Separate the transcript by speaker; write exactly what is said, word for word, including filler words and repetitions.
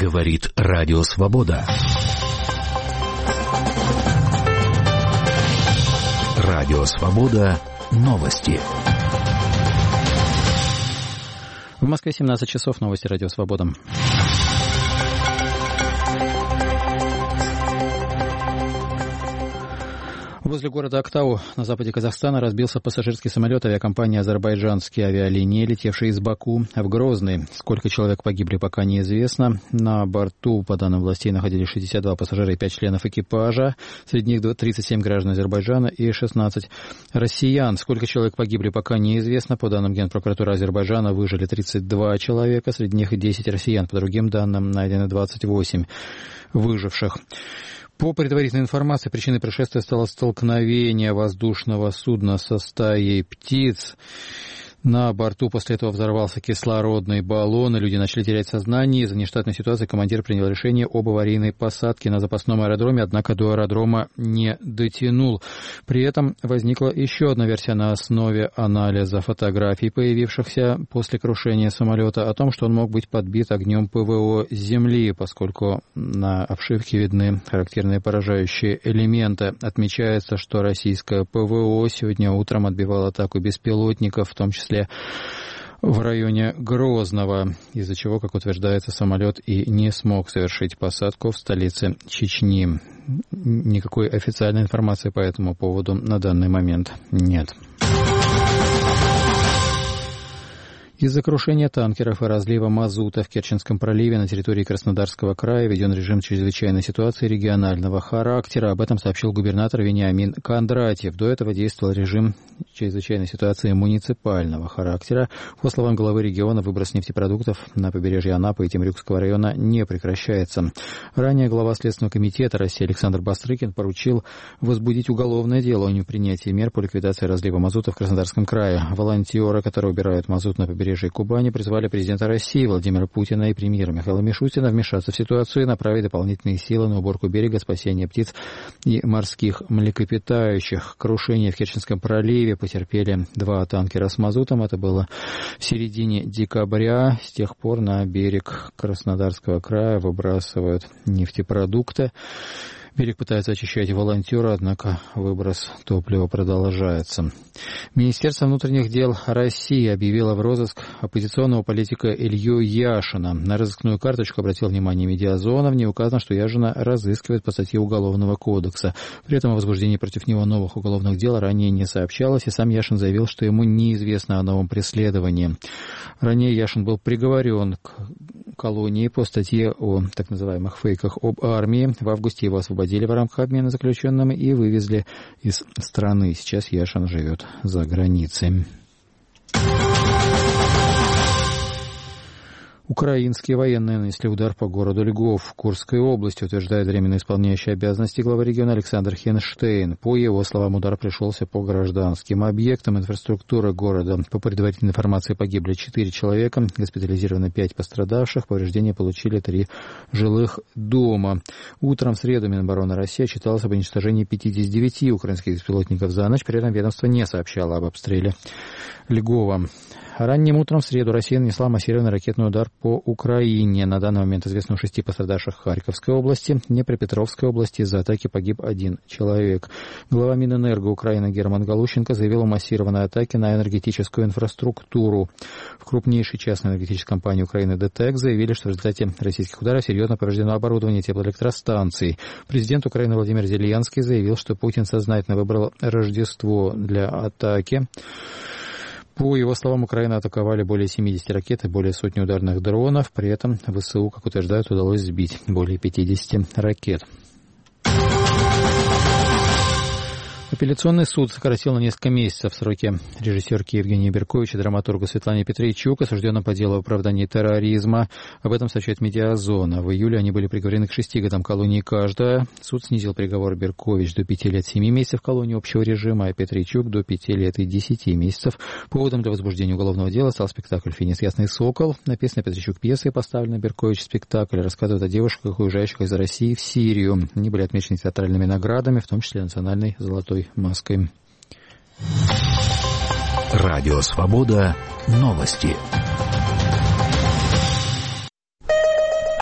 Speaker 1: Говорит Радио Свобода. Радио Свобода. Новости.
Speaker 2: В Москве семнадцать часов. Новости Радио Свобода. Возле города Актау на западе Казахстана разбился пассажирский самолет авиакомпании «Азербайджанские авиалинии», летевший из Баку в Грозный. Сколько человек погибли, пока неизвестно. На борту, по данным властей, находились шестьдесят два пассажира и пять членов экипажа. Среди них тридцать семь граждан Азербайджана и шестнадцать россиян. Сколько человек погибли, пока неизвестно. По данным Генпрокуратуры Азербайджана, выжили тридцать два человека. Среди них десять россиян. По другим данным, найдено двадцать восемь выживших. По предварительной информации, причиной происшествия стало столкновение воздушного судна со стаей птиц. На борту после этого взорвался кислородный баллон, и люди начали терять сознание. Из-за нештатной ситуации командир принял решение об аварийной посадке на запасном аэродроме, однако до аэродрома не дотянул. При этом возникла еще одна версия на основе анализа фотографий, появившихся после крушения самолета, о том, что он мог быть подбит огнем ПВО Земли, поскольку на обшивке видны характерные поражающие элементы. Отмечается, что российское ПВО сегодня утром отбивало атаку беспилотников, в том числе в районе Грозного, из-за чего, как утверждается, самолет и не смог совершить посадку в столице Чечни. Никакой официальной информации по этому поводу на данный момент нет. Из-за крушения танкеров и разлива мазута в Керченском проливе на территории Краснодарского края введен режим чрезвычайной ситуации регионального характера. Об этом сообщил губернатор Вениамин Кондратьев. До этого действовал режим чрезвычайной ситуации муниципального характера. По словам главы региона, выброс нефтепродуктов на побережье Анапы и Темрюкского района не прекращается. Ранее глава Следственного комитета России Александр Бастрыкин поручил возбудить уголовное дело о непринятии мер по ликвидации разлива мазута в Краснодарском крае. Волонтеры, которые убирают мазут на побережье Кубани, призвали президента России Владимира Путина и премьера Михаила Мишустина вмешаться в ситуацию и направить дополнительные силы на уборку берега, спасение птиц и морских млекопитающих. Крушение в Керченском проливе потерпели два танкера с мазутом. Это было в середине декабря. С тех пор на берег Краснодарского края выбрасывают нефтепродукты. Берег пытается очищать волонтеры, однако выброс топлива продолжается. Министерство внутренних дел России объявило в розыск оппозиционного политика Илью Яшина. На розыскную карточку обратил внимание Медиазона. В ней указано, что Яшина разыскивают по статье Уголовного кодекса. При этом о возбуждении против него новых уголовных дел ранее не сообщалось, и сам Яшин заявил, что ему неизвестно о новом преследовании. Ранее Яшин был приговорен к колонии по статье о так называемых фейках об армии. В августе его освободили в рамках обмена заключенными и вывезли из страны. Сейчас Яшин живет за границей. Украинские военные нанесли удар по городу Львов в Курской области, утверждает временно исполняющий обязанности главы региона Александр Хенштейн. По его словам, удар пришелся по гражданским объектам инфраструктуры города. По предварительной информации погибли четыре человека, госпитализировано пять пострадавших, повреждения получили три жилых дома. Утром в среду Минобороны России отчиталось об уничтожении пятидесяти девяти украинских беспилотников за ночь, при этом ведомство не сообщало об обстреле Львова. Ранним утром в среду Россия нанесла массированный ракетный удар по Украине. На данный момент известно о шести пострадавших в Харьковской области. В Днепропетровской области из-за атаки погиб один человек. Глава Минэнерго Украины Герман Галущенко заявил о массированной атаке на энергетическую инфраструктуру. В крупнейшей частной энергетической компании Украины ДТЭК заявили, что в результате российских ударов серьезно повреждено оборудование теплоэлектростанций. Президент Украины Владимир Зеленский заявил, что Путин сознательно выбрал Рождество для атаки. По его словам, Украину атаковали более семидесяти ракет и более сотни ударных дронов. При этом ВСУ, как утверждают, удалось сбить более пятидесяти ракет. Апелляционный суд сократил на несколько месяцев сроки режиссерки Евгении Беркович и драматургу Светлане Петрейчук, осужденным по делу об оправдании терроризма. Об этом сообщает Медиазона. В июле они были приговорены к шести годам колонии каждая. Суд снизил приговор Беркович до пяти лет семи месяцев колонии общего режима, а Петрейчук до пяти лет и десяти месяцев. Поводом для возбуждения уголовного дела стал спектакль «Финис. Ясный сокол». Написанная Петрейчук пьеса и поставленная Беркович спектакль рассказывает о девушках, уезжающих из России в Сирию. Они были отмечены театральными наградами, в том числе национальной золотой маской.
Speaker 1: Радио Свобода. Новости.